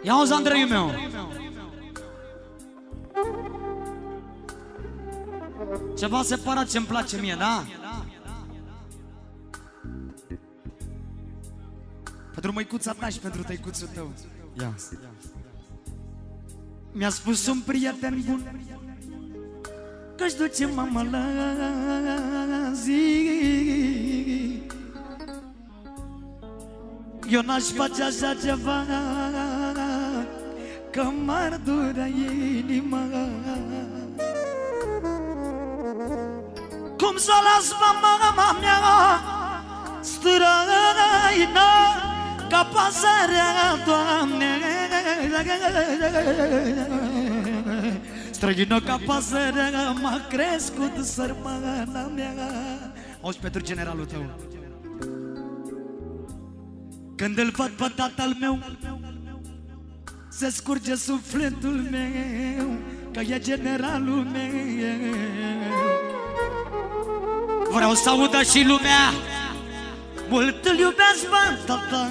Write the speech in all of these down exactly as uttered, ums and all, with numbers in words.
Ia-o-ți, Andreiul meu. Ceva separat ce-mi place mie, da? Pentru măicuța ta și pentru tăicuțul tău. Ia. Mi-a spus un prieten bun că-și duce mama la zi. Eu n-aș face așa ceva, că m-ar dura inima. Cum să las mama mea străină, ca pasărea, Doamne, străină ca pasărea, m-a crescut sărmana mea. Auzi, pentru generalul tău. Când îl văd pe tatăl meu, se scurge sufletul meu, că e generalul meu. Vreau să audă și lumea, mult îl iubesc pe tata.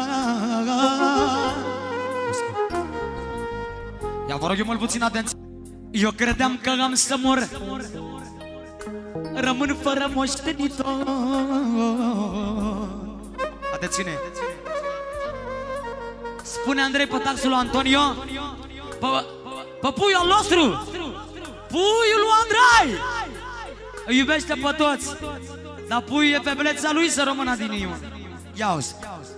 Ia vă rog eu mult puțin atenție. Eu credeam că am să mor, rămân fără moștenitor. Atențiune. Spune Andrei pe taxul lui Antonio, pe, pe puiul al nostru, puiul lui Andrei îi iubește pe toți, dar puiul e pe beleța lui să rămână din inimă. Ia-o-ți.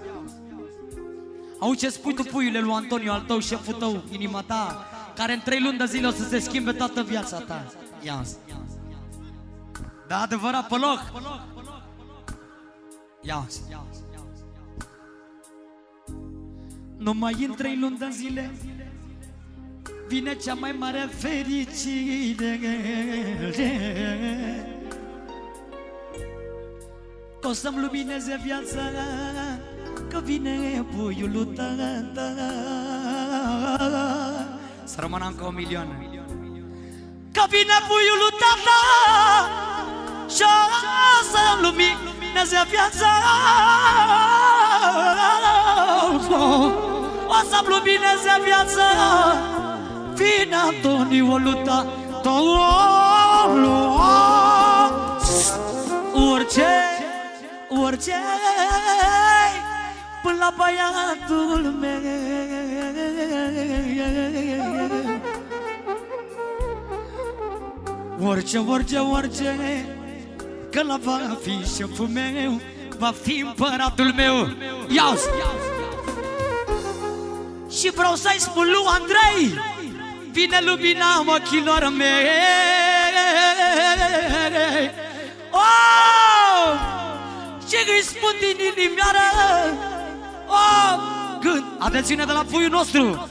Auzi ce spui tu, puiule lui Antonio, al tău, șeful tău, inima ta, care în trei luni de zile o să se schimbe toată viața ta. Ia-o-ți. Da, adevărat, pe loc. Ia-o-ți. Numai în trei luni de zile vine cea mai mare fericire, că o să-mi lumineze viața, că vine puiul lui tata. Să rămână încă o milioană. Că vine puiul lui tata și o să-mi lumineze viața, o să-mi lumineze viața. Vine Antonio luta, orice, orice, până la băiatul meu. Orice, orice, orice, că la va fi șeful meu, va fi împăratul meu. Ia-ți! Și vreau să-i spun lui Andrei, vine lumina ochilor mei. Oh! Și îi spun din inimioară, oh! Gând, atențiune de la puiul nostru.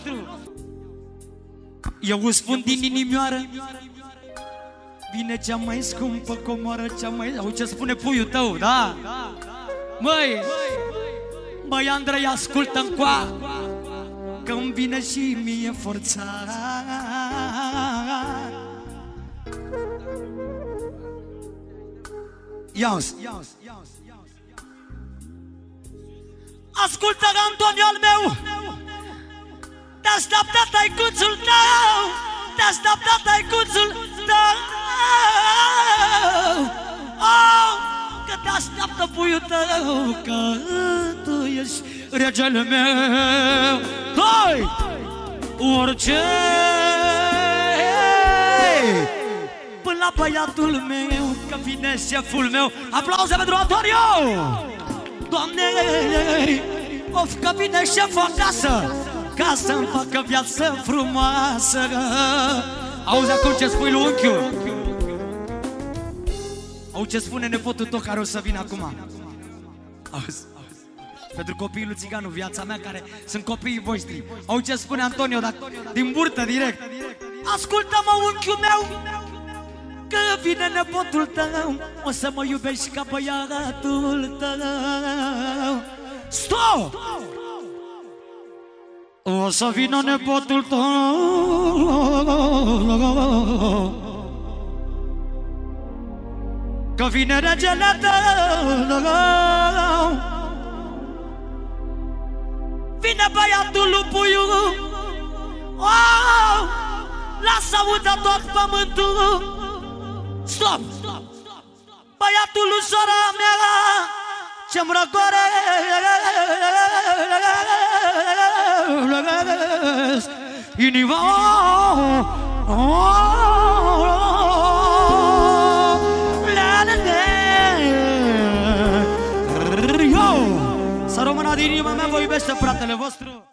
Eu îți spun din inimioară, vine cea mai scumpă comoară, cea mai... Auzi ce spune puiul tău, da? Măi, măi Andrei, ascultă încoa, că îmi vine și mie forța. Ia-ți. Ascultă, Antonio al meu, te așteaptă tăicuțul tău, te așteaptă tăicuțul tău. Oh, că te așteaptă puiul tău, că tu ești regele meu. Doi, orice, până la băiatul meu, că vine șeful meu. Aplauze pentru Antonio! Doamne, of, că vine șeful acasă, ca să-mi facă viață frumoasă. Auzi acum ce spui lui unchiul. Auzi ce spune nepotul tău care o să vină acum. Auzi. Pentru copiii lui Țiganu, viața mea, care sunt copiii voștri. Auzi ce spune Antonio, dar din burtă, direct. Ascultă-mă, unchiul meu, că vine nepotul tău, o să mă iubești ca băiatul tău. Stop! O să vină nepotul tău, că vine regele tău. Vine băiatul lui Puiu, oh, lasă audă tot pământul. Stop! Băiatul lui sora mea ce-mi răcoresc inima. Să rămână din inima mea, vă iubește fratele vostru.